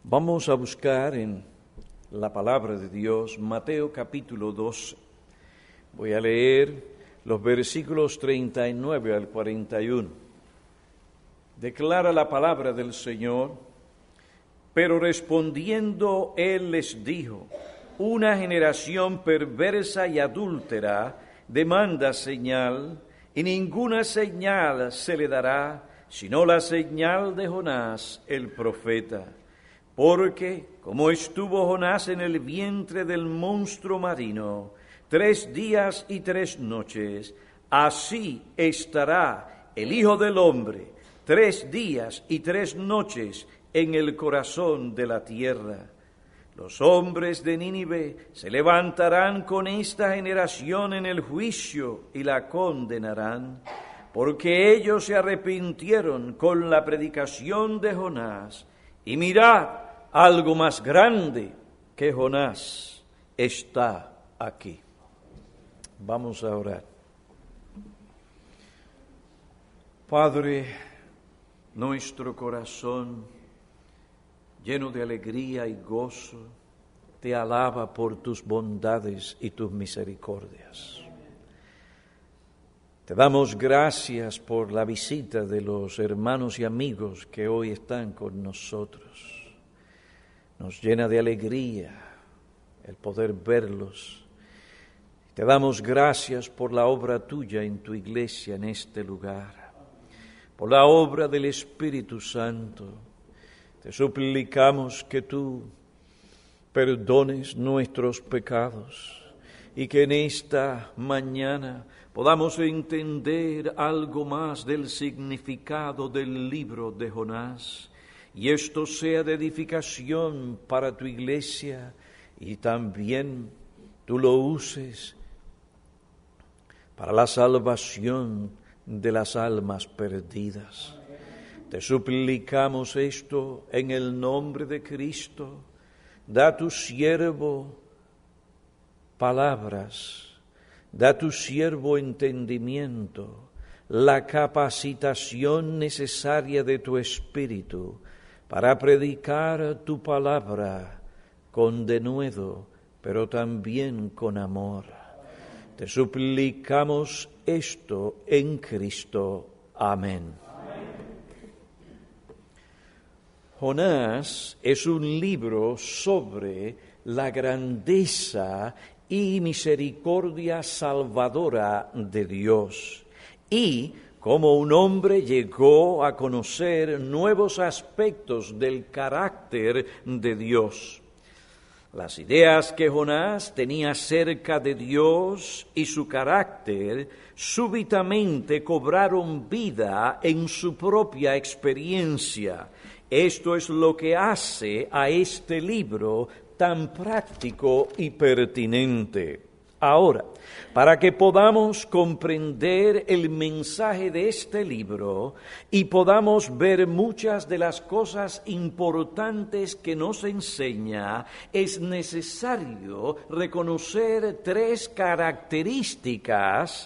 Vamos a buscar en la palabra de Dios, Mateo capítulo 12. Voy a leer los versículos 39 al 41. Declara la palabra del Señor: pero respondiendo él les dijo: una generación perversa y adúltera demanda señal, y ninguna señal se le dará, sino la señal de Jonás el profeta. Porque, como estuvo Jonás en el vientre del monstruo marino 3 días y 3 noches, así estará el Hijo del Hombre 3 días y 3 noches en el corazón de la tierra. Los hombres de Nínive se levantarán con esta generación en el juicio y la condenarán, porque ellos se arrepintieron con la predicación de Jonás. Y mirad, algo más grande que Jonás está aquí. Vamos a orar. Padre, nuestro corazón, lleno de alegría y gozo, te alaba por tus bondades y tus misericordias. Te damos gracias por la visita de los hermanos y amigos que hoy están con nosotros. Nos llena de alegría el poder verlos. Te damos gracias por la obra tuya en tu iglesia en este lugar, por la obra del Espíritu Santo. Te suplicamos que tú perdones nuestros pecados y que en esta mañana podamos entender algo más del significado del libro de Jonás, y esto sea de edificación para tu iglesia, y también tú lo uses para la salvación de las almas perdidas. Te suplicamos esto en el nombre de Cristo. Da a tu siervo palabras, da a tu siervo entendimiento, la capacitación necesaria de tu Espíritu para predicar tu palabra con denuedo, pero también con amor. Te suplicamos esto en Cristo. Amén. Jonás es un libro sobre la grandeza y misericordia salvadora de Dios, y cómo un hombre llegó a conocer nuevos aspectos del carácter de Dios. Las ideas que Jonás tenía acerca de Dios y su carácter súbitamente cobraron vida en su propia experiencia. Esto es lo que hace a este libro tan práctico y pertinente. Ahora, para que podamos comprender el mensaje de este libro y podamos ver muchas de las cosas importantes que nos enseña, es necesario reconocer 3 características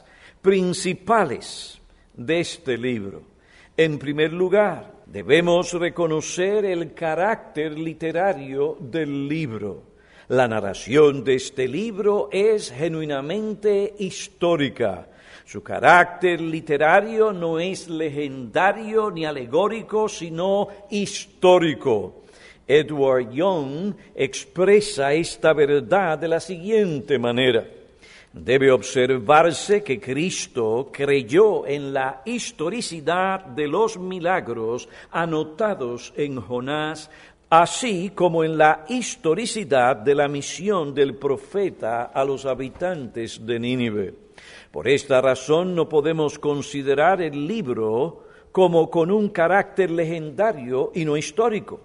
principales de este libro. En primer lugar, debemos reconocer el carácter literario del libro. La narración de este libro es genuinamente histórica. Su carácter literario no es legendario ni alegórico, sino histórico. Edward Young expresa esta verdad de la siguiente manera: debe observarse que Cristo creyó en la historicidad de los milagros anotados en Jonás, así como en la historicidad de la misión del profeta a los habitantes de Nínive. Por esta razón no podemos considerar el libro como con un carácter legendario y no histórico.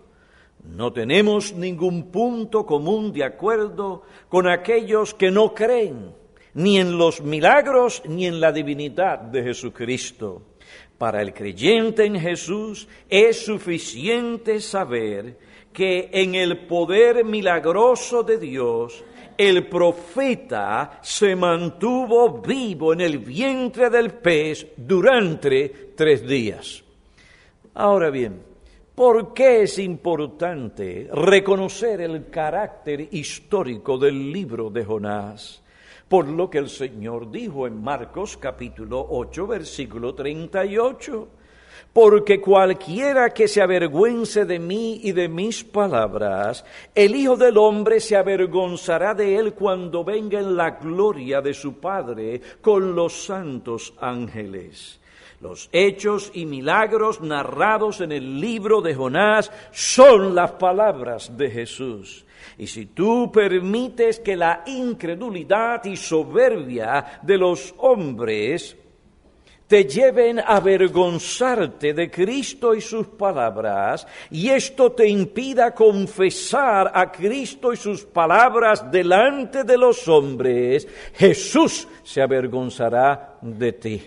No tenemos ningún punto común de acuerdo con aquellos que no creen ni en los milagros ni en la divinidad de Jesucristo. Para el creyente en Jesús es suficiente saber que en el poder milagroso de Dios, el profeta se mantuvo vivo en el vientre del pez durante 3 días. Ahora bien, ¿Por qué es importante reconocer el carácter histórico del libro de Jonás? Por lo que el Señor dijo en Marcos capítulo 8, versículo 38. Porque cualquiera que se avergüence de mí y de mis palabras, el Hijo del Hombre se avergonzará de él cuando venga en la gloria de su Padre con los santos ángeles. Los hechos y milagros narrados en el libro de Jonás son las palabras de Jesús. Y si tú permites que la incredulidad y soberbia de los hombres te lleven a avergonzarte de Cristo y sus palabras, y esto te impida confesar a Cristo y sus palabras delante de los hombres, Jesús se avergonzará de ti.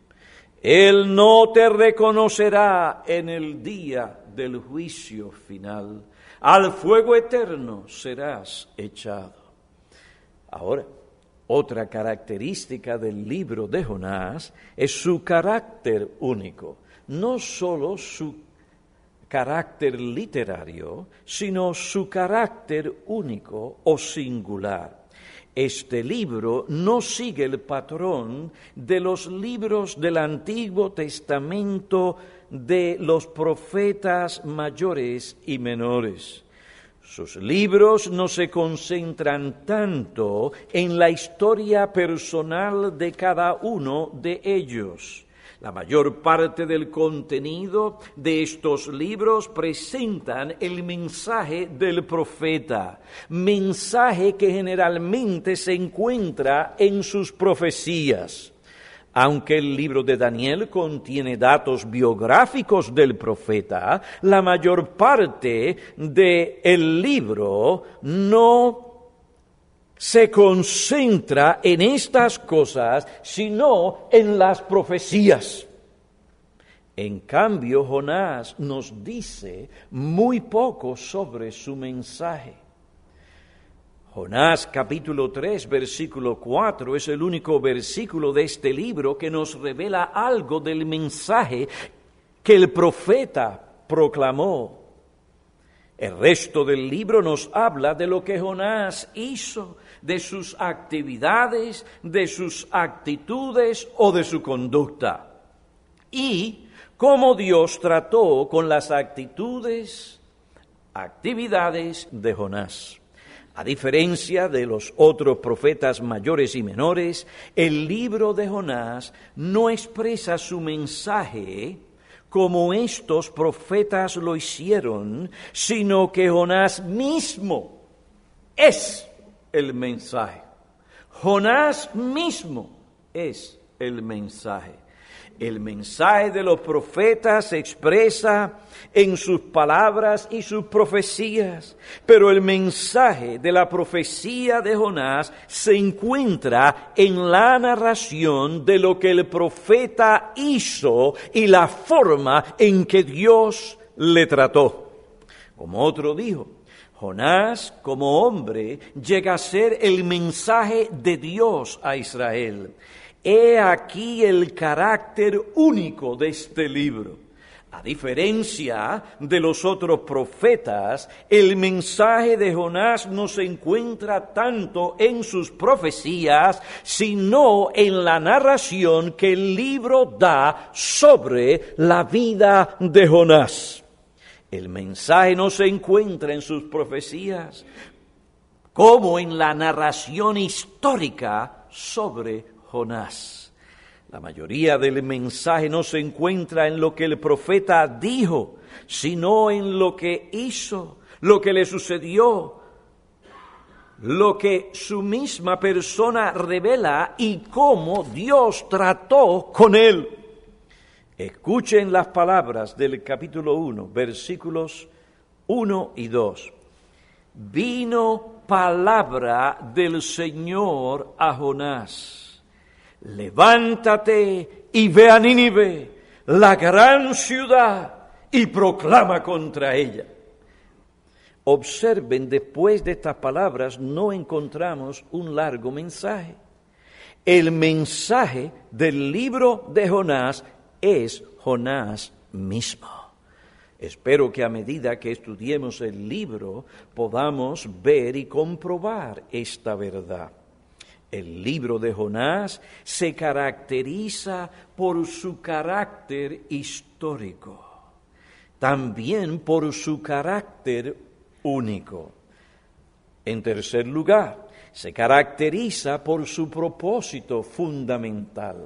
Él no te reconocerá en el día del juicio final. Al fuego eterno serás echado. Ahora, otra característica del libro de Jonás es su carácter único. No solo su carácter literario, sino su carácter único o singular. Este libro no sigue el patrón de los libros del Antiguo Testamento de los profetas mayores y menores. Sus libros no se concentran tanto en la historia personal de cada uno de ellos. La mayor parte del contenido de estos libros presentan el mensaje del profeta, mensaje que generalmente se encuentra en sus profecías. Aunque el libro de Daniel contiene datos biográficos del profeta, la mayor parte del libro no se concentra en estas cosas, sino en las profecías. En cambio, Jonás nos dice muy poco sobre su mensaje. Jonás capítulo 3, versículo 4 es el único versículo de este libro que nos revela algo del mensaje que el profeta proclamó. El resto del libro nos habla de lo que Jonás hizo, de sus actividades, de sus actitudes o de su conducta. Y cómo Dios trató con las actitudes, actividades de Jonás. A diferencia de los otros profetas mayores y menores, el libro de Jonás no expresa su mensaje como estos profetas lo hicieron, sino que Jonás mismo es el mensaje. Jonás mismo es el mensaje. El mensaje de los profetas se expresa en sus palabras y sus profecías, pero el mensaje de la profecía de Jonás se encuentra en la narración de lo que el profeta hizo y la forma en que Dios le trató. Como otro dijo, Jonás, como hombre, llega a ser el mensaje de Dios a Israel. He aquí el carácter único de este libro. A diferencia de los otros profetas, el mensaje de Jonás no se encuentra tanto en sus profecías, sino en la narración que el libro da sobre la vida de Jonás. El mensaje no se encuentra en sus profecías, como en la narración histórica sobre Jonás. La mayoría del mensaje no se encuentra en lo que el profeta dijo, sino en lo que hizo, lo que le sucedió, lo que su misma persona revela y cómo Dios trató con él. Escuchen las palabras del capítulo 1, versículos 1 y 2. Vino palabra del Señor a Jonás. Levántate y ve a Nínive, la gran ciudad, y proclama contra ella. Observen, después de estas palabras no encontramos un largo mensaje. El mensaje del libro de Jonás es Jonás mismo. Espero que a medida que estudiemos el libro podamos ver y comprobar esta verdad. El libro de Jonás se caracteriza por su carácter histórico, también por su carácter único. En tercer lugar, se caracteriza por su propósito fundamental,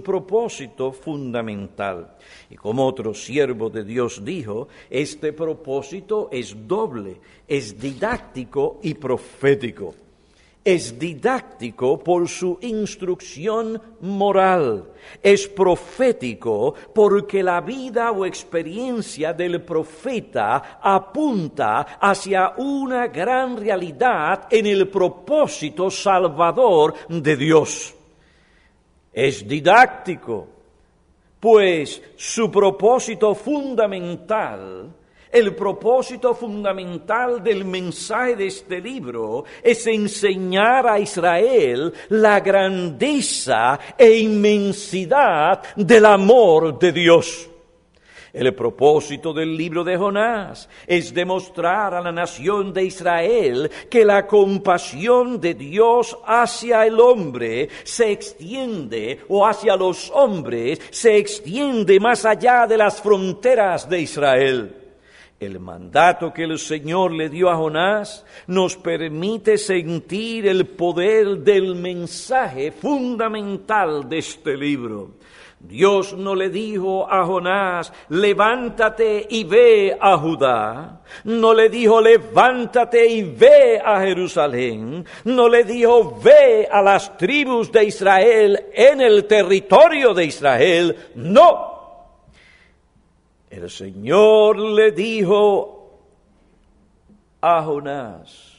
Y como otro siervo de Dios dijo, este propósito es doble, es didáctico y profético. Es didáctico por su instrucción moral, es profético porque la vida o experiencia del profeta apunta hacia una gran realidad en el propósito salvador de Dios. Es didáctico, pues su propósito fundamental, el propósito fundamental del mensaje de este libro es enseñar a Israel la grandeza e inmensidad del amor de Dios. El propósito del libro de Jonás es demostrar a la nación de Israel que la compasión de Dios hacia el hombre se extiende, o hacia los hombres, se extiende más allá de las fronteras de Israel. El mandato que el Señor le dio a Jonás nos permite sentir el poder del mensaje fundamental de este libro. Dios no le dijo a Jonás, levántate y ve a Judá. No le dijo, levántate y ve a Jerusalén. No le dijo, ve a las tribus de Israel en el territorio de Israel. No. El Señor le dijo a Jonás,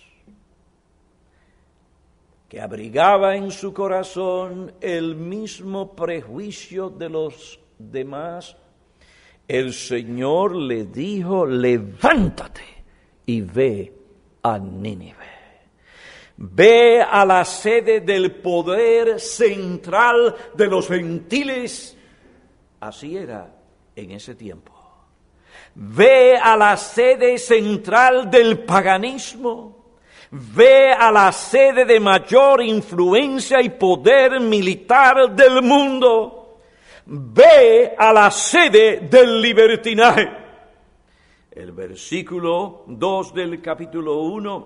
que abrigaba en su corazón el mismo prejuicio de los demás, el Señor le dijo, levántate y ve a Nínive. Ve a la sede del poder central de los gentiles. Así era en ese tiempo. Ve a la sede central del paganismo, ve a la sede de mayor influencia y poder militar del mundo, ve a la sede del libertinaje. El versículo 2 del capítulo 1,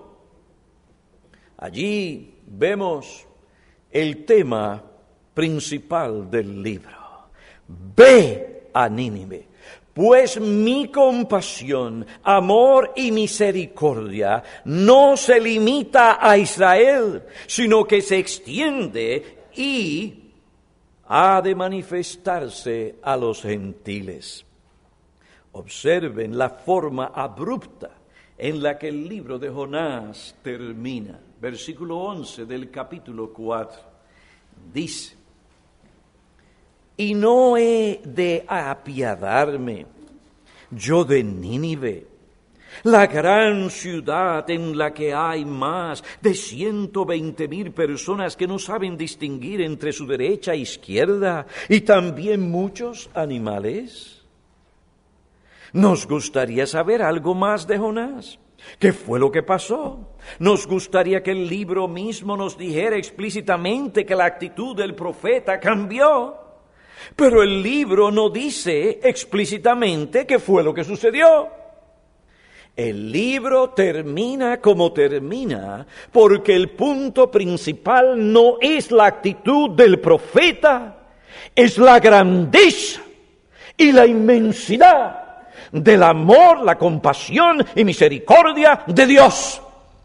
allí vemos el tema principal del libro. Ve a Nínive. Pues mi compasión, amor y misericordia no se limita a Israel, sino que se extiende y ha de manifestarse a los gentiles. Observen la forma abrupta en la que el libro de Jonás termina. Versículo 11 del capítulo 4 dice: y no he de apiadarme yo de Nínive, la gran ciudad en la que hay más de 120,000 personas que no saben distinguir entre su derecha e izquierda, y también muchos animales. Nos gustaría saber algo más de Jonás. ¿Qué fue lo que pasó? Nos gustaría que el libro mismo nos dijera explícitamente que la actitud del profeta cambió. Pero el libro no dice explícitamente qué fue lo que sucedió. El libro termina como termina porque el punto principal no es la actitud del profeta, es la grandeza y la inmensidad del amor, la compasión y misericordia de Dios.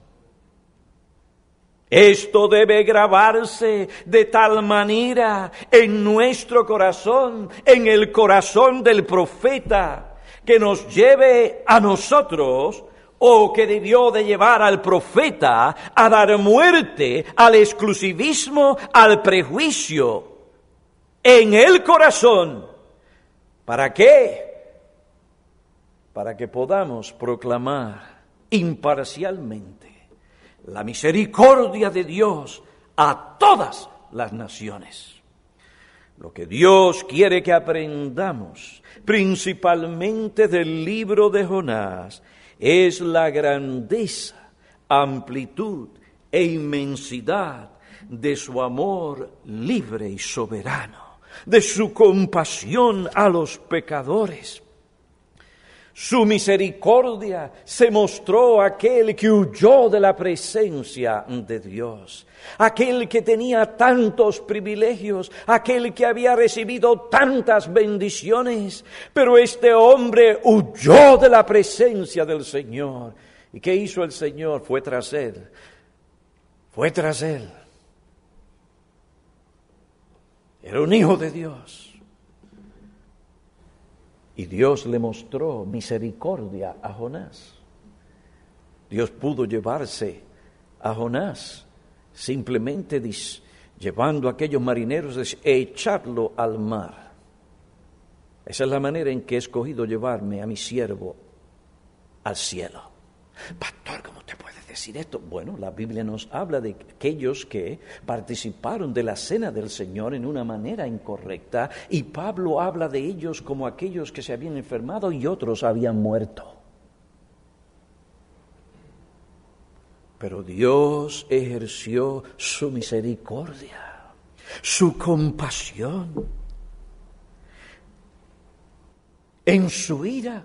Esto debe grabarse de tal manera en nuestro corazón, en el corazón del profeta, que nos lleve a nosotros, o que debió de llevar al profeta, a dar muerte al exclusivismo, al prejuicio en el corazón. ¿Para qué? Para que podamos proclamar imparcialmente la misericordia de Dios a todas las naciones. Lo que Dios quiere que aprendamos, principalmente del libro de Jonás, es la grandeza, amplitud e inmensidad de su amor libre y soberano, de su compasión a los pecadores. Su misericordia se mostró a aquel que huyó de la presencia de Dios, aquel que tenía tantos privilegios, aquel que había recibido tantas bendiciones, pero este hombre huyó de la presencia del Señor. ¿Y qué hizo el Señor? Fue tras él. Era un hijo de Dios. Y Dios le mostró misericordia a Jonás. Dios pudo llevarse a Jonás simplemente llevando a aquellos marineros e echarlo al mar. Esa es la manera en que he escogido llevarme a mi siervo al cielo. Pastor, ¿cómo te puede decir esto? Bueno, la Biblia nos habla de aquellos que participaron de la cena del Señor en una manera incorrecta, y Pablo habla de ellos como aquellos que se habían enfermado y otros habían muerto. Pero Dios ejerció su misericordia, su compasión. En su ira,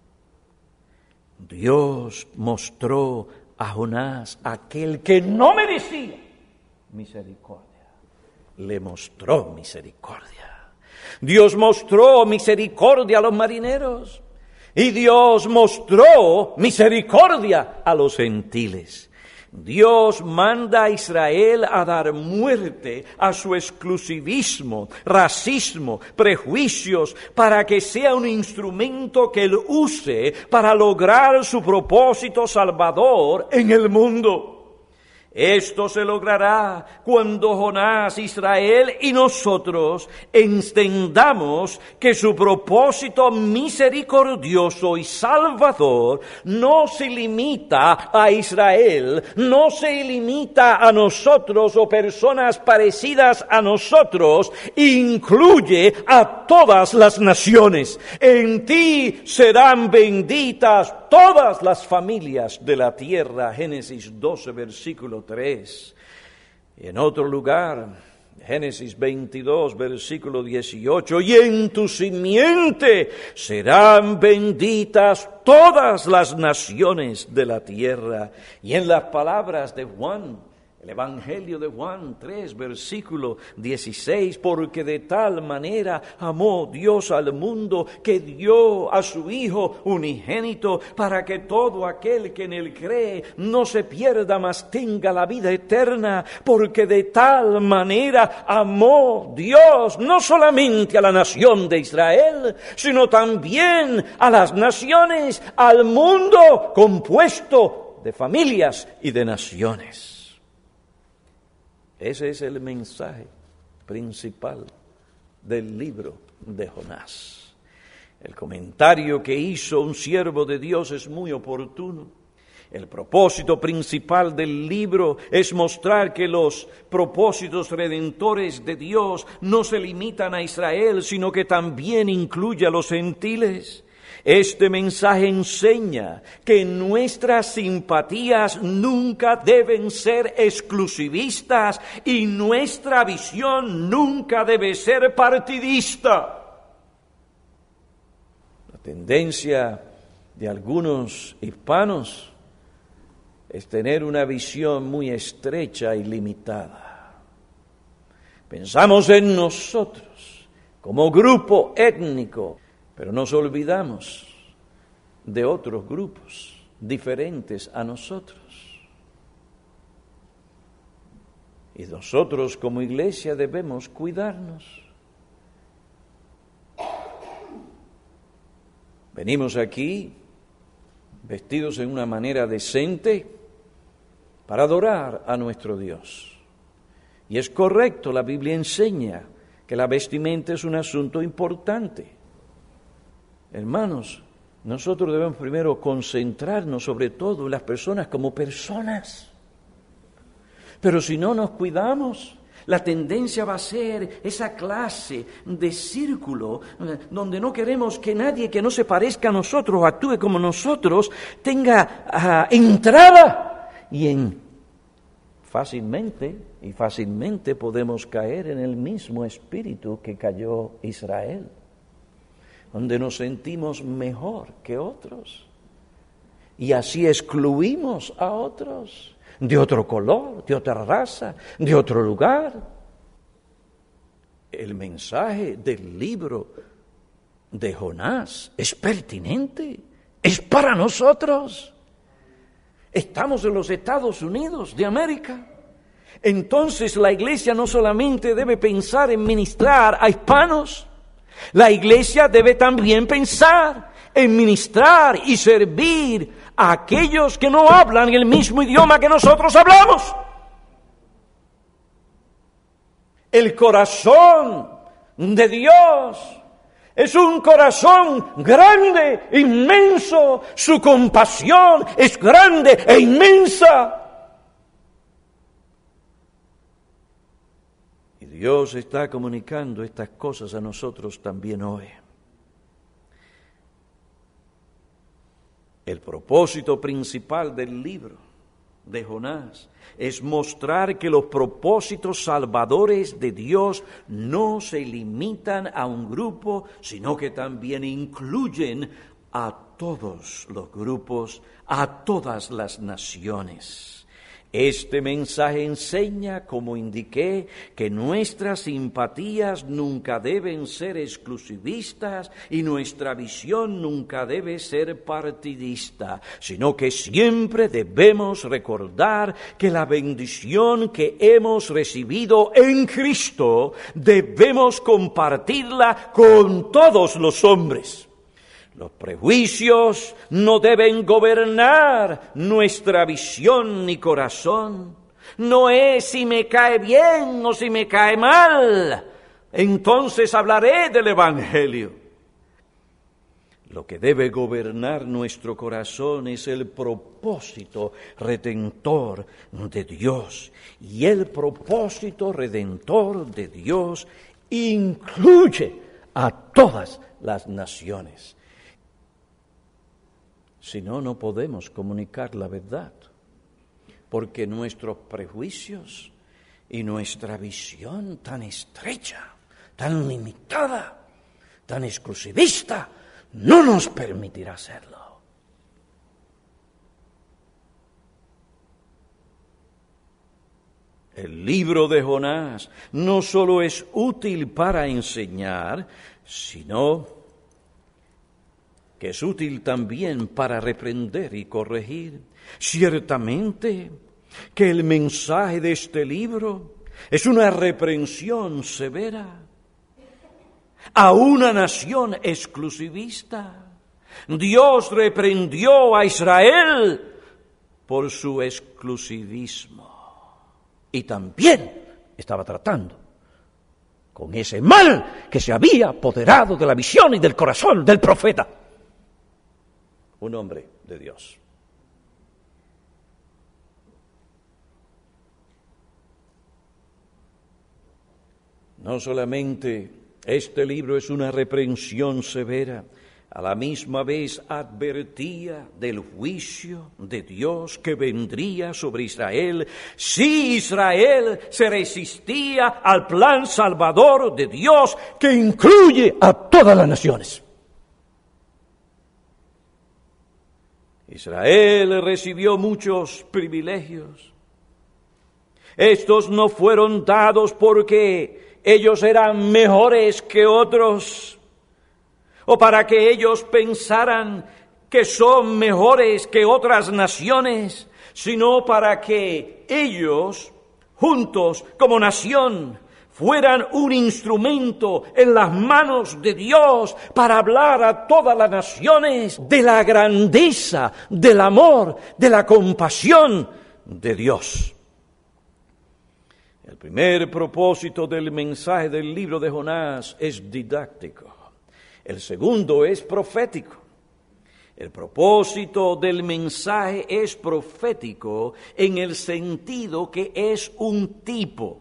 Dios mostró a Jonás, aquel que no merecía misericordia. Le mostró misericordia. Dios mostró misericordia a los marineros y Dios mostró misericordia a los gentiles. Dios manda a Israel a dar muerte a su exclusivismo, racismo, prejuicios, para que sea un instrumento que Él use para lograr su propósito salvador en el mundo. Esto se logrará cuando Jonás, Israel y nosotros entendamos que su propósito misericordioso y salvador no se limita a Israel, no se limita a nosotros o personas parecidas a nosotros, incluye a todas las naciones. En ti serán benditas todas las familias de la tierra. Génesis 12, versículo 3. Y en otro lugar, Génesis 22, versículo 18, y en tu simiente serán benditas todas las naciones de la tierra. Y en las palabras de Juan, el Evangelio de Juan 3, versículo 16, porque de tal manera amó Dios al mundo que dio a su Hijo unigénito, para que todo aquel que en él cree no se pierda, mas tenga la vida eterna. Porque de tal manera amó Dios no solamente a la nación de Israel, sino también a las naciones, al mundo compuesto de familias y de naciones. Ese es el mensaje principal del libro de Jonás. El comentario que hizo un siervo de Dios es muy oportuno. El propósito principal del libro es mostrar que los propósitos redentores de Dios no se limitan a Israel, sino que también incluye a los gentiles. Este mensaje enseña que nuestras simpatías nunca deben ser exclusivistas y nuestra visión nunca debe ser partidista. La tendencia de algunos hispanos es tener una visión muy estrecha y limitada. Pensamos en nosotros como grupo étnico, pero nos olvidamos de otros grupos diferentes a nosotros. Y nosotros como iglesia debemos cuidarnos. Venimos aquí vestidos en una manera decente para adorar a nuestro Dios. Y es correcto, la Biblia enseña que la vestimenta es un asunto importante. Hermanos, nosotros debemos primero concentrarnos sobre todo en las personas como personas. Pero si no nos cuidamos, La tendencia va a ser esa clase de círculo donde no queremos que nadie que no se parezca a nosotros o actúe como nosotros tenga entrada fácilmente podemos caer en el mismo espíritu que cayó Israel, donde nos sentimos mejor que otros y así excluimos a otros de otro color, de otra raza, de otro lugar. El mensaje del libro de Jonás es pertinente, es para nosotros. Estamos en los Estados Unidos de América. Entonces la iglesia no solamente debe pensar en ministrar a hispanos, la iglesia debe también pensar en ministrar y servir a aquellos que no hablan el mismo idioma que nosotros hablamos. El corazón de Dios es un corazón grande, inmenso. Su compasión es grande e inmensa. Y Dios está comunicando estas cosas a nosotros también hoy. El propósito principal del libro de Jonás es mostrar que los propósitos salvadores de Dios no se limitan a un grupo, sino que también incluyen a todos los grupos, a todas las naciones. Este mensaje enseña, como indiqué, que nuestras simpatías nunca deben ser exclusivistas y nuestra visión nunca debe ser partidista, sino que siempre debemos recordar que la bendición que hemos recibido en Cristo debemos compartirla con todos los hombres. Los prejuicios no deben gobernar nuestra visión ni corazón. No es si me cae bien o si me cae mal, entonces hablaré del Evangelio. Lo que debe gobernar nuestro corazón es el propósito redentor de Dios. Y el propósito redentor de Dios incluye a todas las naciones. Si no, no podemos comunicar la verdad, porque nuestros prejuicios y nuestra visión tan estrecha, tan limitada, tan exclusivista, no nos permitirá hacerlo. El libro de Jonás no solo es útil para enseñar, sino que es útil también para reprender y corregir. Ciertamente que el mensaje de este libro es una reprensión severa a una nación exclusivista. Dios reprendió a Israel por su exclusivismo y también estaba tratando con ese mal que se había apoderado de la visión y del corazón del profeta. Un hombre de Dios. No solamente este libro es una reprensión severa, a la misma vez advertía del juicio de Dios que vendría sobre Israel si Israel se resistía al plan salvador de Dios que incluye a todas las naciones. Israel recibió muchos privilegios. Estos no fueron dados porque ellos eran mejores que otros, o para que ellos pensaran que son mejores que otras naciones, sino para que ellos, juntos como nación, fueran un instrumento en las manos de Dios para hablar a todas las naciones de la grandeza, del amor, de la compasión de Dios. El primer propósito del mensaje del libro de Jonás es didáctico. El segundo es profético. El propósito del mensaje es profético en el sentido que es un tipo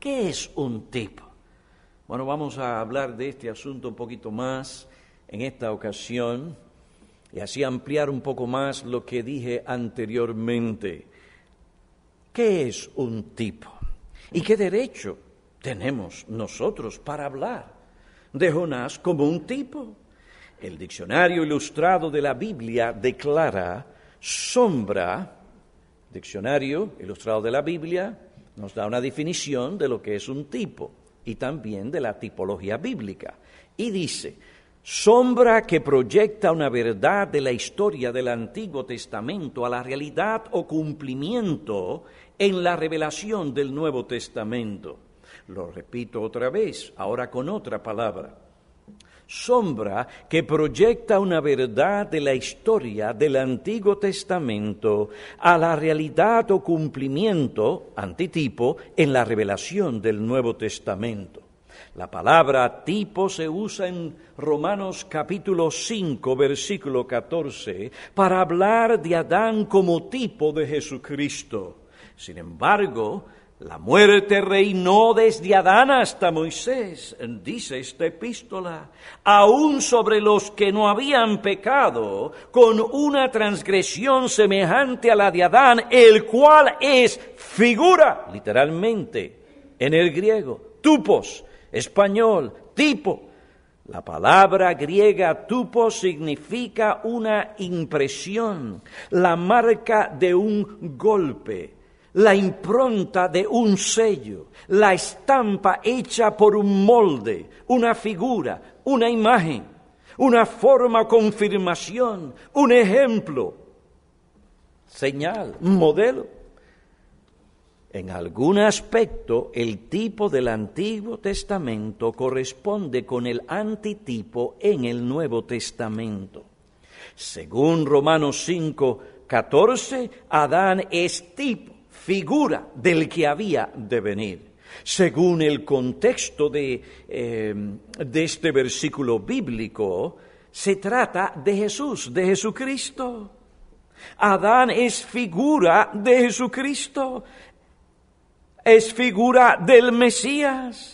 ¿Qué es un tipo? Bueno, vamos a hablar de este asunto un poquito más en esta ocasión y así ampliar un poco más lo que dije anteriormente. ¿Qué es un tipo? ¿Y qué derecho tenemos nosotros para hablar de Jonás como un tipo? El diccionario ilustrado de la Biblia declara sombra. Diccionario ilustrado de la Biblia nos da una definición de lo que es un tipo y también de la tipología bíblica. Y dice, sombra que proyecta una verdad de la historia del Antiguo Testamento a la realidad o cumplimiento en la revelación del Nuevo Testamento. Lo repito otra vez, ahora con otra palabra. Sombra que proyecta una verdad de la historia del Antiguo Testamento a la realidad o cumplimiento, antitipo, en la revelación del Nuevo Testamento. La palabra tipo se usa en Romanos capítulo 5, versículo 14, para hablar de Adán como tipo de Jesucristo. Sin embargo, la muerte reinó desde Adán hasta Moisés, dice esta epístola, aún sobre los que no habían pecado, con una transgresión semejante a la de Adán, el cual es figura, literalmente, en el griego, tupos, español, tipo. La palabra griega tupo significa una impresión, la marca de un golpe, la impronta de un sello, la estampa hecha por un molde, una figura, una imagen, una forma o confirmación, un ejemplo, señal, modelo. En algún aspecto, el tipo del Antiguo Testamento corresponde con el antitipo en el Nuevo Testamento. Según Romanos 5, 14, Adán es tipo, figura del que había de venir. Según el contexto de este versículo bíblico, se trata de Jesús, de Jesucristo. Adán es figura de Jesucristo, es figura del Mesías.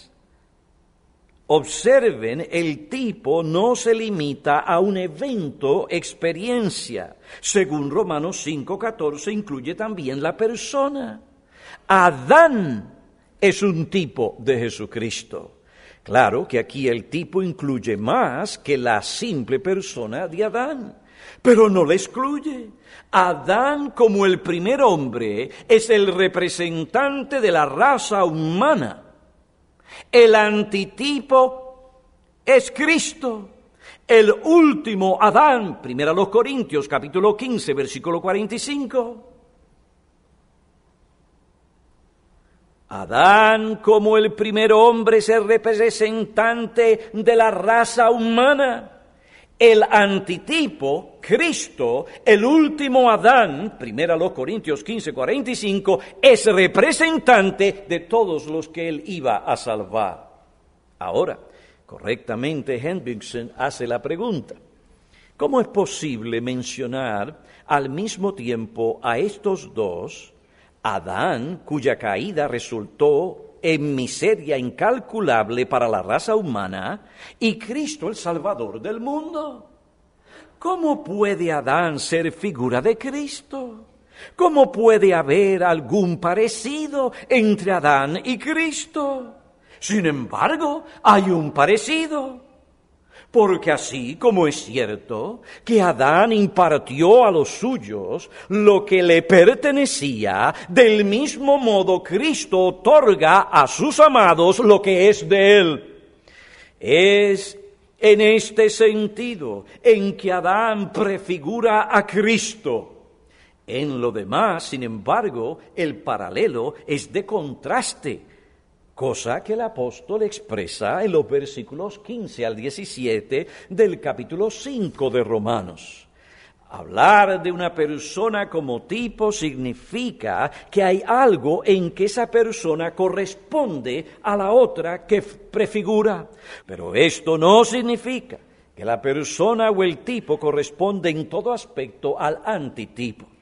Observen, el tipo no se limita a un evento, experiencia. Según Romanos 5:14, incluye también la persona. Adán es un tipo de Jesucristo. Claro que aquí el tipo incluye más que la simple persona de Adán, pero no le excluye. Adán, como el primer hombre, es el representante de la raza humana. El antitipo es Cristo, el último Adán, 1 Corintios capítulo 15, versículo 45. Adán, como el primer hombre, es el representante de la raza humana. El antitipo, Cristo, el último Adán, 1 Corintios 15, 45, es representante de todos los que él iba a salvar. Ahora, correctamente Hendrickson hace la pregunta, ¿cómo es posible mencionar al mismo tiempo a estos dos, Adán, cuya caída resultó en miseria incalculable para la raza humana, y Cristo el Salvador del mundo? ¿Cómo puede Adán ser figura de Cristo? ¿Cómo puede haber algún parecido entre Adán y Cristo? Sin embargo, hay un parecido. Porque así como es cierto que Adán impartió a los suyos lo que le pertenecía, del mismo modo Cristo otorga a sus amados lo que es de él. Es en este sentido en que Adán prefigura a Cristo. En lo demás, sin embargo, el paralelo es de contraste, cosa que el apóstol expresa en los versículos 15 al 17 del capítulo 5 de Romanos. Hablar de una persona como tipo significa que hay algo en que esa persona corresponde a la otra que prefigura. Pero esto no significa que la persona o el tipo corresponde en todo aspecto al antitipo.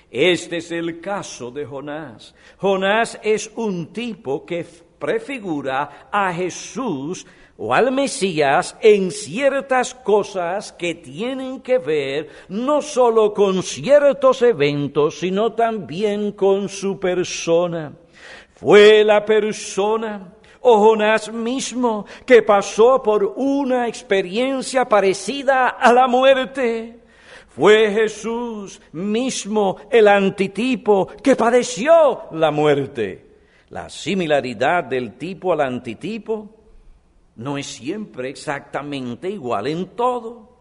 Este es el caso de Jonás. Jonás es un tipo que prefigura a Jesús o al Mesías en ciertas cosas que tienen que ver no solo con ciertos eventos, sino también con su persona. Fue la persona o Jonás mismo que pasó por una experiencia parecida a la muerte. Fue Jesús mismo el antitipo que padeció la muerte. La similaridad del tipo al antitipo no es siempre exactamente igual en todo.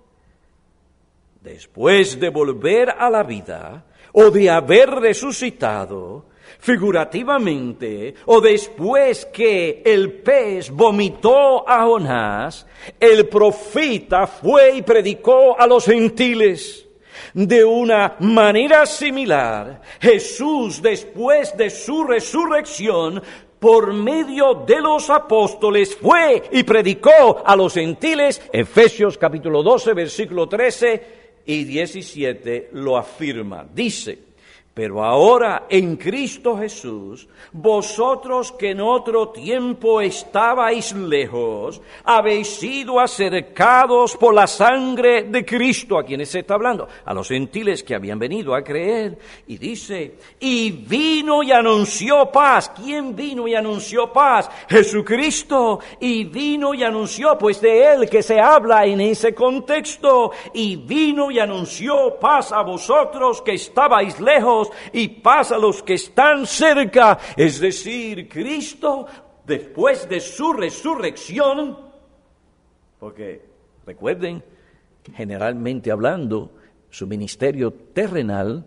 Después de volver a la vida o de haber resucitado, figurativamente, o después que el pez vomitó a Jonás, el profeta fue y predicó a los gentiles. De una manera similar, Jesús, después de su resurrección, por medio de los apóstoles, fue y predicó a los gentiles. Efesios capítulo 12, versículo 13 y 17 lo afirma. Dice: pero ahora en Cristo Jesús, vosotros que en otro tiempo estabais lejos, habéis sido acercados por la sangre de Cristo. ¿A quienes se está hablando? A los gentiles que habían venido a creer. Y dice, y vino y anunció paz. ¿Quién vino y anunció paz? Jesucristo. Y vino y anunció, pues de Él que se habla en ese contexto. Y vino y anunció paz a vosotros que estabais lejos, y paz a los que están cerca. Es decir, Cristo, después de su resurrección, porque recuerden, generalmente hablando, su ministerio terrenal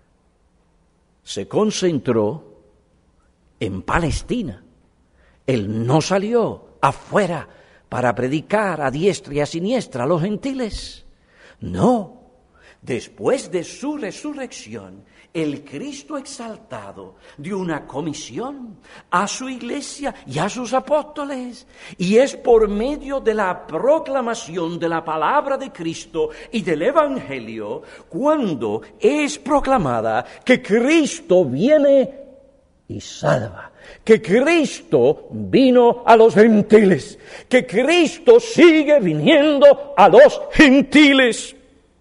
se concentró en Palestina. Él no salió afuera para predicar a diestra y a siniestra a los gentiles. No. Después de su resurrección, el Cristo exaltado dio una comisión a su iglesia y a sus apóstoles. Y es por medio de la proclamación de la palabra de Cristo y del Evangelio cuando es proclamada que Cristo viene y salva, que Cristo vino a los gentiles, que Cristo sigue viniendo a los gentiles.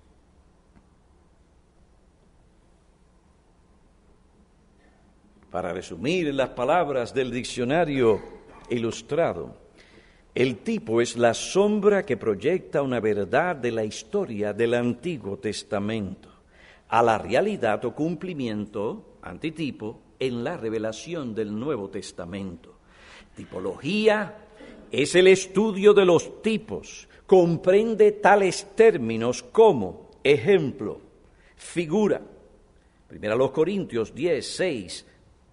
Para resumir en las palabras del diccionario ilustrado, el tipo es la sombra que proyecta una verdad de la historia del Antiguo Testamento a la realidad o cumplimiento, antitipo, en la revelación del Nuevo Testamento. Tipología es el estudio de los tipos, comprende tales términos como, ejemplo, figura, 1 Corintios 10, 6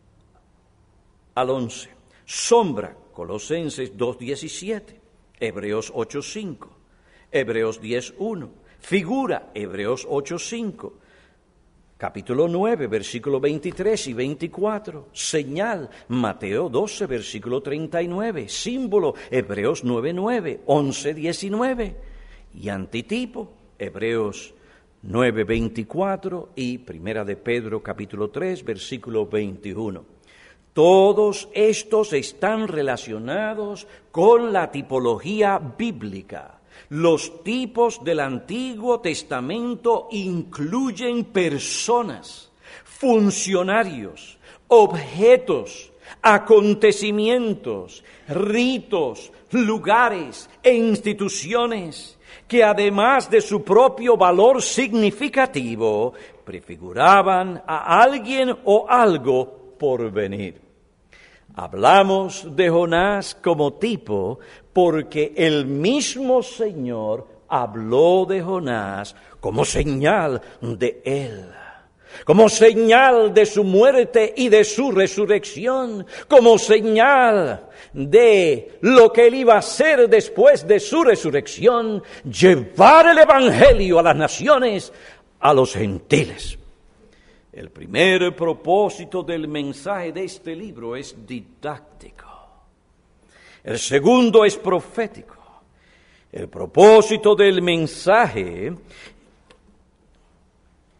al 11. Sombra, Colosenses 2:17, Hebreos 8:5, Hebreos 10:1. Figura, Hebreos 8:5, capítulo 9, versículo 23 y 24. Señal, Mateo 12, versículo 39. Símbolo, Hebreos 9:9, 11:19. Y antitipo, Hebreos 9:24 y Primera de Pedro, capítulo 3, versículo 21. Todos estos están relacionados con la tipología bíblica. Los tipos del Antiguo Testamento incluyen personas, funcionarios, objetos, acontecimientos, ritos, lugares e instituciones que además de su propio valor significativo, prefiguraban a alguien o algo por venir. Hablamos de Jonás como tipo porque el mismo Señor habló de Jonás como señal de Él, como señal de su muerte y de su resurrección, como señal de lo que Él iba a hacer después de su resurrección, llevar el Evangelio a las naciones, a los gentiles. El primer propósito del mensaje de este libro es didáctico. El segundo es profético. El propósito del mensaje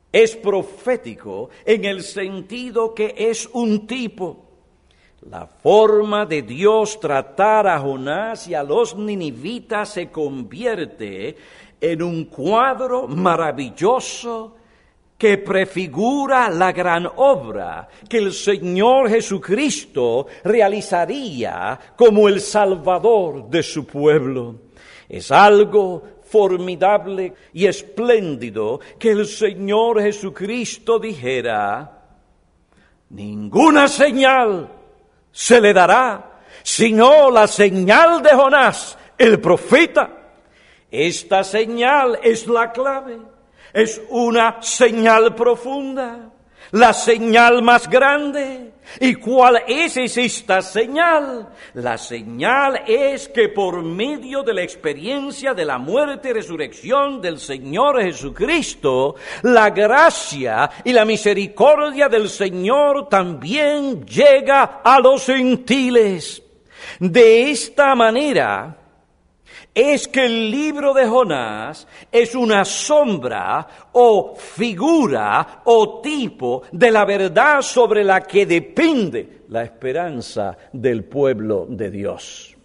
Es profético en el sentido que es un tipo. La forma de Dios tratar a Jonás y a los ninivitas se convierte en un cuadro maravilloso que prefigura la gran obra que el Señor Jesucristo realizaría como el Salvador de su pueblo. Es algo formidable y espléndido que el Señor Jesucristo dijera: ninguna señal se le dará sino la señal de Jonás, el profeta. Esta señal es la clave. Es una señal profunda, la señal más grande. ¿Y cuál es esta señal? La señal es que por medio de la experiencia de la muerte y resurrección del Señor Jesucristo, la gracia y la misericordia del Señor también llega a los gentiles. De esta manera es que el libro de Jonás es una sombra o figura o tipo de la verdad sobre la que depende la esperanza del pueblo de Dios.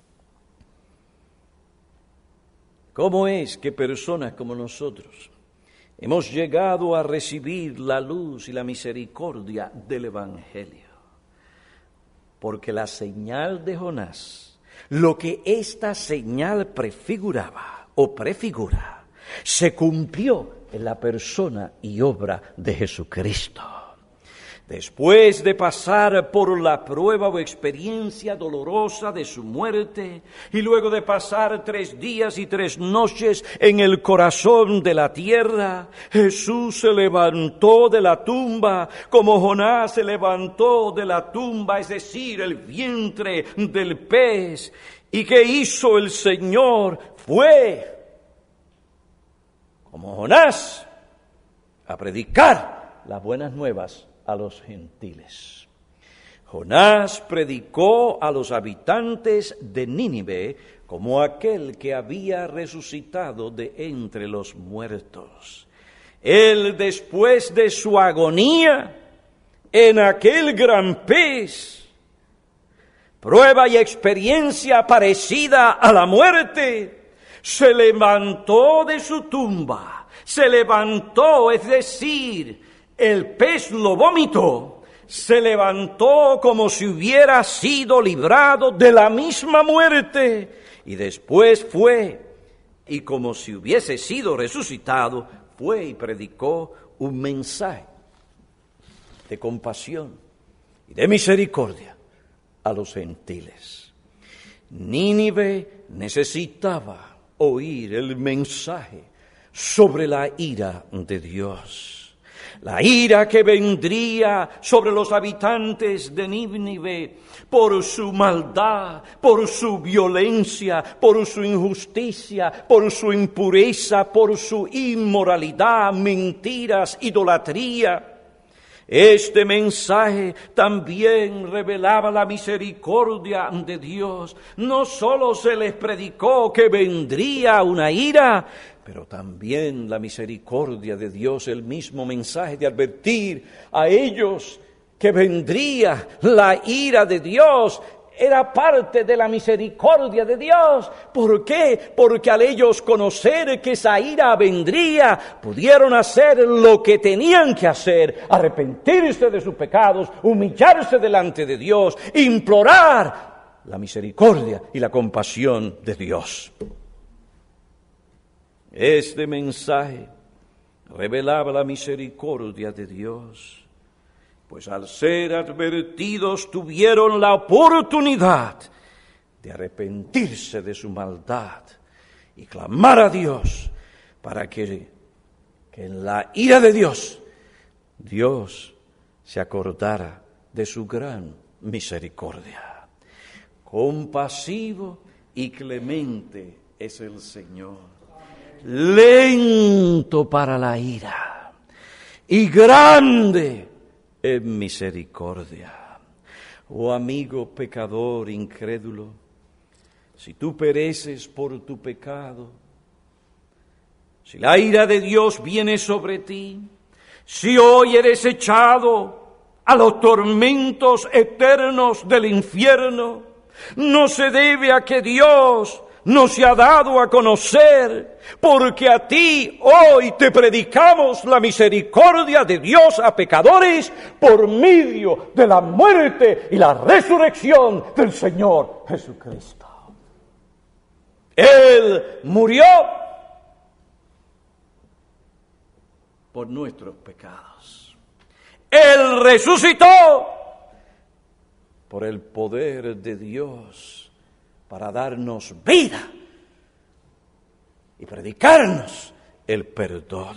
¿Cómo es que personas como nosotros hemos llegado a recibir la luz y la misericordia del Evangelio? Porque la señal de Jonás, lo que esta señal prefiguraba o prefigura, se cumplió en la persona y obra de Jesucristo. Después de pasar por la prueba o experiencia dolorosa de su muerte, y luego de pasar 3 días y 3 noches en el corazón de la tierra, Jesús se levantó de la tumba, como Jonás se levantó de la tumba, es decir, el vientre del pez. ¿Y qué hizo el Señor? Fue, como Jonás, a predicar las buenas nuevas a los gentiles. Jonás predicó a los habitantes de Nínive como aquel que había resucitado de entre los muertos. Él, después de su agonía en aquel gran pez, prueba y experiencia parecida a la muerte, se levantó de su tumba, se levantó, es decir, el pez lo vomitó, se levantó como si hubiera sido librado de la misma muerte, y después fue, y como si hubiese sido resucitado, fue y predicó un mensaje de compasión y de misericordia a los gentiles. Nínive necesitaba oír el mensaje sobre la ira de Dios. La ira que vendría sobre los habitantes de Nínive por su maldad, por su violencia, por su injusticia, por su impureza, por su inmoralidad, mentiras, idolatría. Este mensaje también revelaba la misericordia de Dios. No solo se les predicó que vendría una ira, pero también la misericordia de Dios, el mismo mensaje de advertir a ellos que vendría la ira de Dios, era parte de la misericordia de Dios. ¿Por qué? Porque al ellos conocer que esa ira vendría, pudieron hacer lo que tenían que hacer, arrepentirse de sus pecados, humillarse delante de Dios, implorar la misericordia y la compasión de Dios. Este mensaje revelaba la misericordia de Dios, pues al ser advertidos tuvieron la oportunidad de arrepentirse de su maldad y clamar a Dios para que en la ira de Dios, Dios se acordara de su gran misericordia. Compasivo y clemente es el Señor, lento para la ira y grande en misericordia. Oh amigo pecador incrédulo, si tú pereces por tu pecado, si la ira de Dios viene sobre ti, Si hoy eres echado a los tormentos eternos del infierno, no se debe a que Dios no se ha dado a conocer, porque a ti hoy te predicamos la misericordia de Dios a pecadores por medio de la muerte y la resurrección del Señor Jesucristo. Él murió por nuestros pecados. Él resucitó por el poder de Dios para darnos vida y predicarnos el perdón.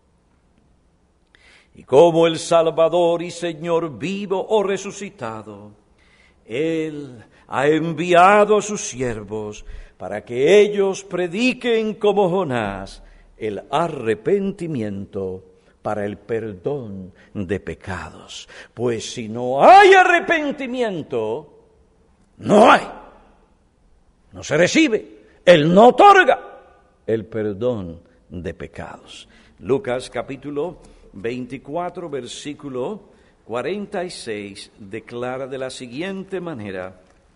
Y como el Salvador y Señor vivo o resucitado, Él ha enviado a sus siervos para que ellos prediquen como Jonás el arrepentimiento para el perdón de pecados. Pues si no hay arrepentimiento, no hay. No se recibe, Él no otorga el perdón de pecados. Lucas capítulo 24, versículo 46, declara de la siguiente manera.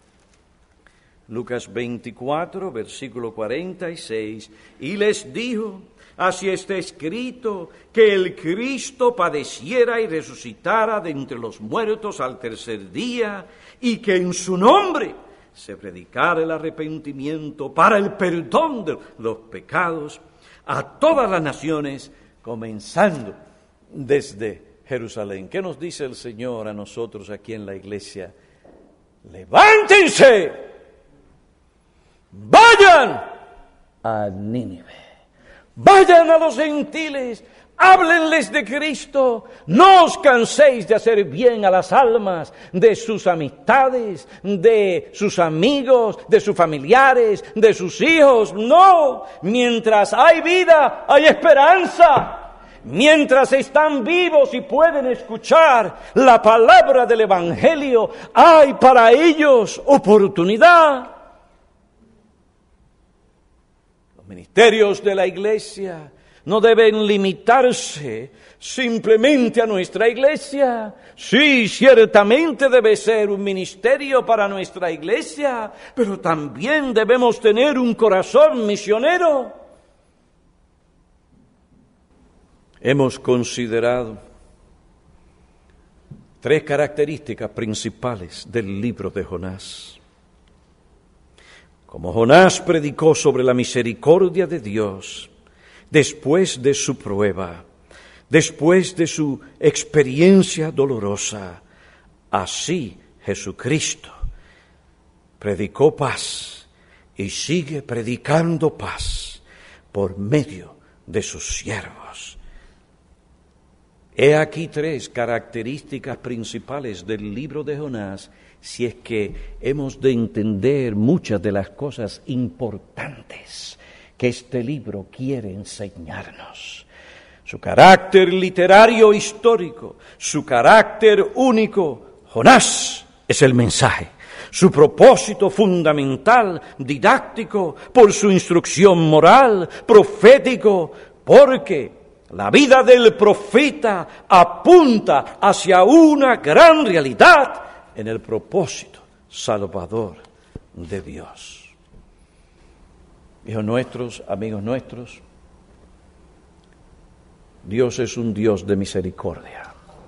Lucas 24, versículo 46, y les dijo: así está escrito, que el Cristo padeciera y resucitara de entre los muertos al tercer día, y que en su nombre se predicara el arrepentimiento para el perdón de los pecados a todas las naciones, comenzando desde Jerusalén. ¿Qué nos dice el Señor a nosotros aquí en la iglesia? Levántense, vayan a Nínive, vayan a los gentiles, háblenles de Cristo, no os canséis de hacer bien a las almas de sus amistades, de sus amigos, de sus familiares, de sus hijos. No, mientras hay vida, hay esperanza. Mientras están vivos y pueden escuchar la palabra del Evangelio, hay para ellos oportunidad. Los ministerios de la iglesia no deben limitarse simplemente a nuestra iglesia. Sí, ciertamente debe ser un ministerio para nuestra iglesia, pero también debemos tener un corazón misionero. Hemos considerado 3 características principales del libro de Jonás. Como Jonás predicó sobre la misericordia de Dios, después de su prueba, después de su experiencia dolorosa, así Jesucristo predicó paz y sigue predicando paz por medio de sus siervos. He aquí 3 características principales del libro de Jonás, si es que hemos de entender muchas de las cosas importantes que este libro quiere enseñarnos. Su carácter literario histórico, su carácter único. Jonás es el mensaje. Su propósito fundamental, didáctico, por su instrucción moral, profético, porque la vida del profeta apunta hacia una gran realidad en el propósito salvador de Dios. Hijos nuestros, amigos nuestros, Dios es un Dios de misericordia.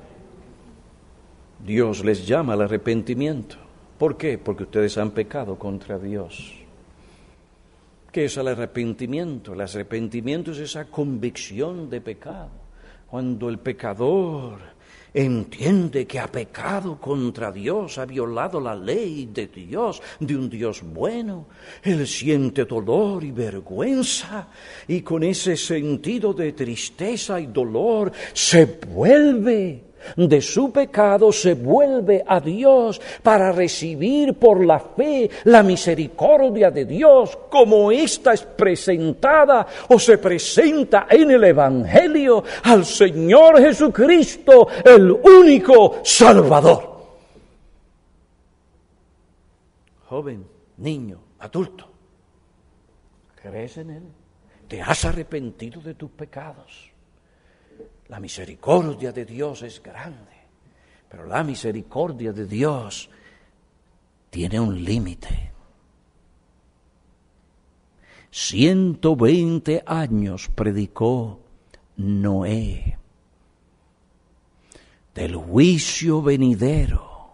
Dios les llama al arrepentimiento. ¿Por qué? Porque ustedes han pecado contra Dios. ¿Qué es el arrepentimiento? El arrepentimiento es esa convicción de pecado. Cuando el pecador entiende que ha pecado contra Dios, ha violado la ley de Dios, de un Dios bueno, él siente dolor y vergüenza, y con ese sentido de tristeza y dolor se vuelve de su pecado, se vuelve a Dios para recibir por la fe la misericordia de Dios, como ésta es presentada o se presenta en el Evangelio al Señor Jesucristo, el único Salvador. Joven, niño, adulto, ¿crees en Él? ¿Te has arrepentido de tus pecados? La misericordia de Dios es grande, pero la misericordia de Dios tiene un límite. 120 años predicó Noé del juicio venidero,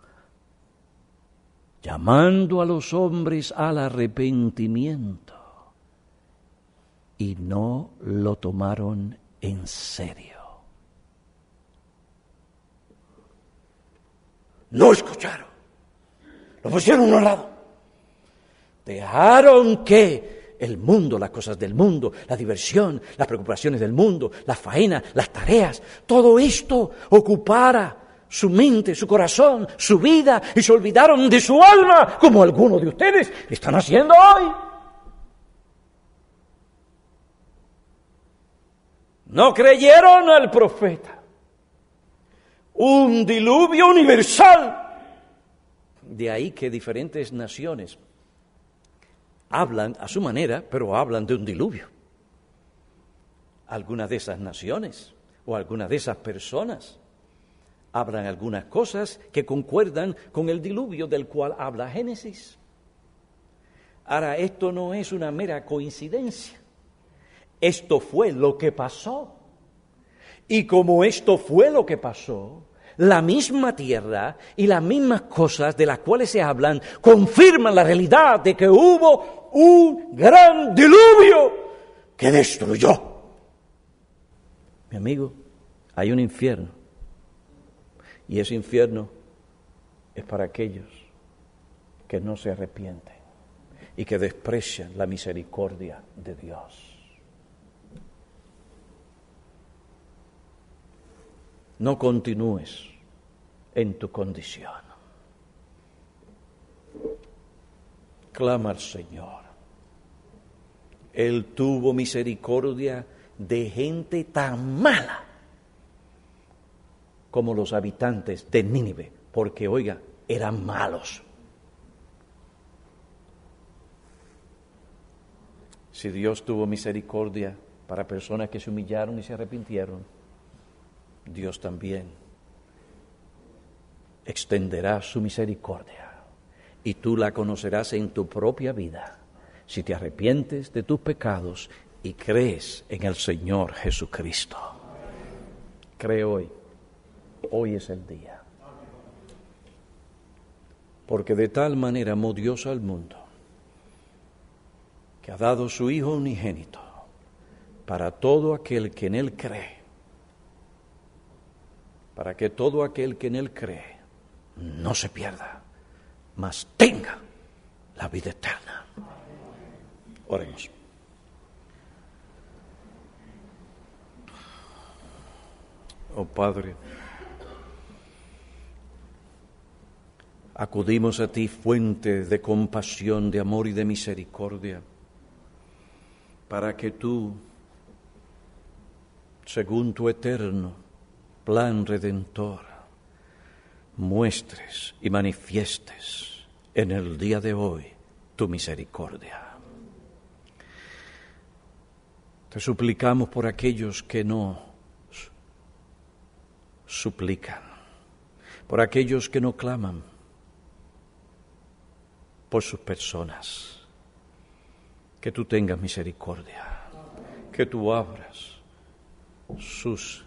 llamando a los hombres al arrepentimiento, y no lo tomaron en serio. No escucharon, lo pusieron a un lado, dejaron que el mundo, las cosas del mundo, la diversión, las preocupaciones del mundo, la faena, las tareas, todo esto ocupara su mente, su corazón, su vida, y se olvidaron de su alma, como algunos de ustedes están haciendo hoy. No creyeron al profeta. Un diluvio universal. De ahí que diferentes naciones hablan a su manera, pero hablan de un diluvio. Algunas de esas naciones o algunas de esas personas hablan algunas cosas que concuerdan con el diluvio del cual habla Génesis. Ahora, esto no es una mera coincidencia. Esto fue lo que pasó. Y como esto fue lo que pasó, la misma tierra y las mismas cosas de las cuales se hablan confirman la realidad de que hubo un gran diluvio que destruyó. Mi amigo, hay un infierno, y ese infierno es para aquellos que no se arrepienten y que desprecian la misericordia de Dios. No continúes en tu condición. Clama al Señor. Él tuvo misericordia de gente tan mala como los habitantes de Nínive, porque, oiga, eran malos. Si Dios tuvo misericordia para personas que se humillaron y se arrepintieron, Dios también extenderá su misericordia, y tú la conocerás en tu propia vida si te arrepientes de tus pecados y crees en el Señor Jesucristo. Cree hoy. Hoy es el día. Porque de tal manera amó Dios al mundo, que ha dado su Hijo unigénito para todo aquel que en Él cree, para que todo aquel que en Él cree no se pierda, mas tenga la vida eterna. Oremos. Oh Padre, acudimos a ti, fuente de compasión, de amor y de misericordia, para que tú, según tu eterno plan redentor, muestres y manifiestes en el día de hoy tu misericordia. Te suplicamos por aquellos que no suplican, por aquellos que no claman, por sus personas, que tú tengas misericordia, que tú abras sus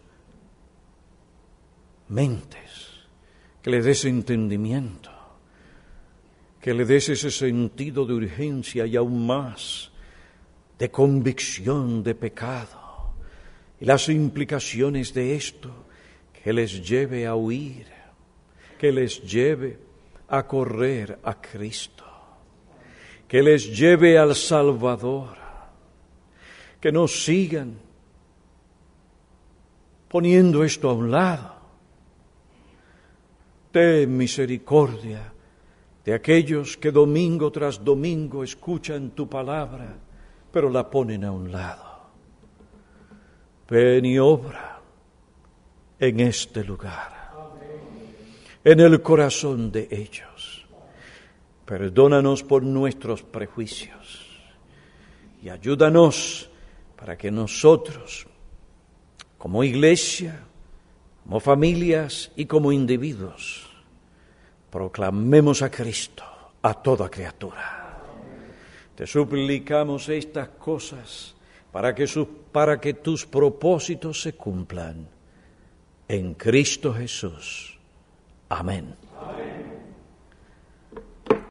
mentes, que le des entendimiento, que le des ese sentido de urgencia y aún más de convicción de pecado y las implicaciones de esto, que les lleve a huir, que les lleve a correr a Cristo, que les lleve al Salvador, que no sigan poniendo esto a un lado. Ten misericordia de aquellos que domingo tras domingo escuchan tu palabra, pero la ponen a un lado. Ven y obra en este lugar, en el corazón de ellos. Perdónanos por nuestros prejuicios y ayúdanos para que nosotros, como iglesia, como familias y como individuos, proclamemos a Cristo a toda criatura. Te suplicamos estas cosas para que tus propósitos se cumplan. En Cristo Jesús. Amén.